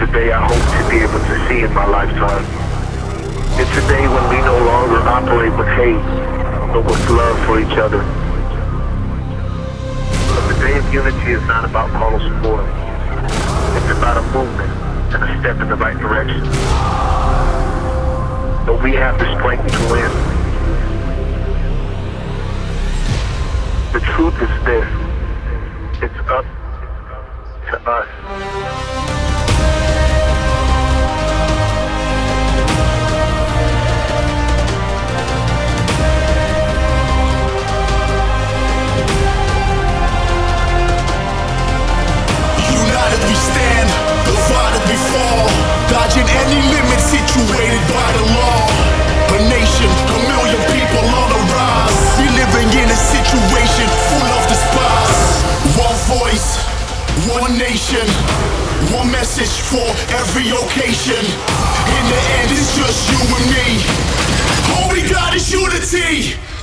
a day I hope to be able to see in my lifetime. It's a day when we no longer operate with hate, but with love for each other. But the day of unity is not about moral support. It's about a movement and a step in the right direction. But we have the strength to win. The truth is this. It's up to us. United we stand, divided we fall, dodging any limit situated by the law. A nation, a million people on the rise. We living in a situation full of despise. One voice, one nation, one message for every occasion. In the end, it's just you and me. All we got is unity.